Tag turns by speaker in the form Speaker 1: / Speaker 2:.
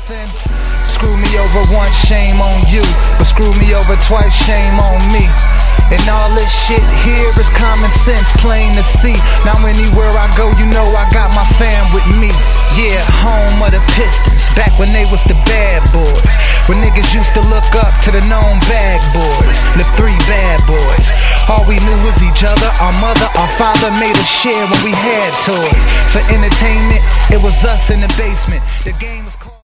Speaker 1: Listen, screw me over once, shame on you, but screw me over twice, shame on me. And all this shit here is common sense, plain to see. Now anywhere I go, you know I got my fam with me. Yeah, home of the Pistons, back when they was the bad boys, when niggas used to look up to the known bag boys, the three bad boys. All we knew was each other, our mother, our father made us share when we had toys. For entertainment, it was us in the basement. The game was called